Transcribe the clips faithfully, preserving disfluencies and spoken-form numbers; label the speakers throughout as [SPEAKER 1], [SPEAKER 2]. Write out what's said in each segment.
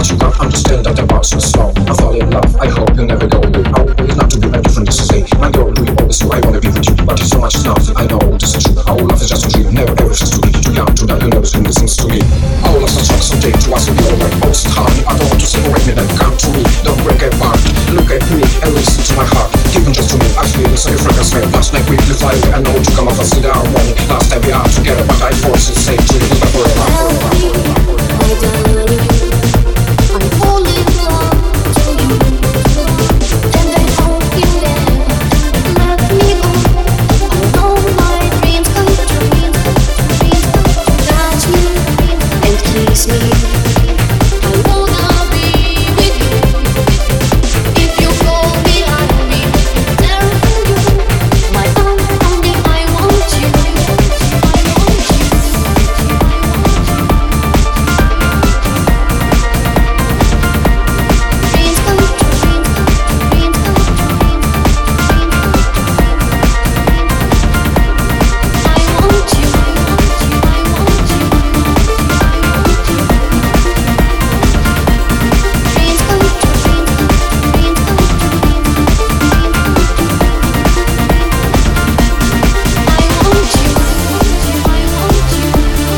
[SPEAKER 1] but you can't understand that about so slow. I fall in love, I hope you never go away. I always not to be a different this day. My girl, do you always do? I wanna be with you, but it's so much nothing. I know this is true. Our love is just a dream, never ever just to be too young to die. You never scream these things to me. Our love's a shock someday to us will be alright. Oh, it's honey, I don't want to separate me, then come to me. Don't break apart. Look at me and listen to my heart. Given just to me, I feel so your fragrance smell. Last night we flew fly away. I know to come off a cedar morning. Last time we are together, but I force it safe to live forever.
[SPEAKER 2] My darling, I'm falling in love to you, and I hope you never let me go. I know my dreams come true, touch me and kiss me. I wanna be with you. If you call me, I'll be there for you. My own, only I want you. I want you. Dreams come true, dreams come true. I want you, I want you, dreams come true, dreams come true. I want you, I want you,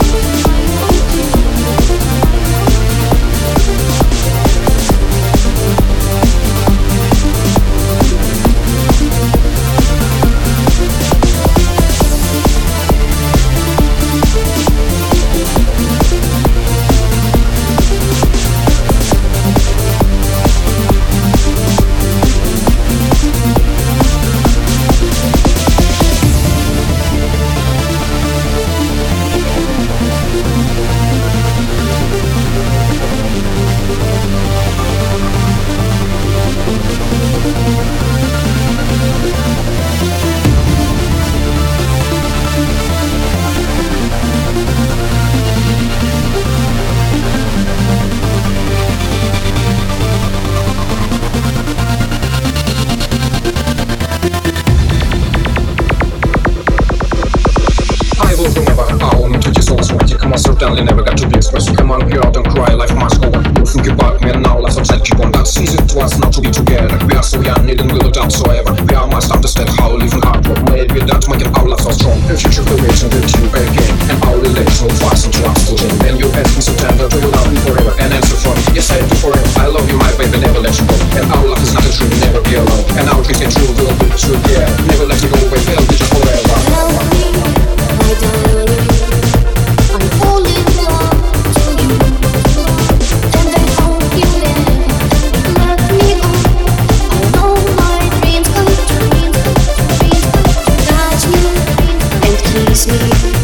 [SPEAKER 1] I will remember how into this all sweaty. Come on, certainly never got to be expressed. Come on, girl, don't cry, life must go on. You think about me and now life upside keep on. That's easy to us not to be together. We are so young, needing will doubt so ever. We all must understand how living hard work. Maybe that's making our love so strong. The future will wait with you again, and our relation will fasten to us till then. Then you ask me so tender, do you love me forever? And answer for me, yes I do forever. I love you, my baby, never let you go. And our love is not a dream, never be alone. And our dreams and true will be together. Never let you go away, we'll be just forever.
[SPEAKER 2] tell me, my darling, I'm falling in love to you, and I hope you never let me go. I know my dreams come true, touch me and kiss me.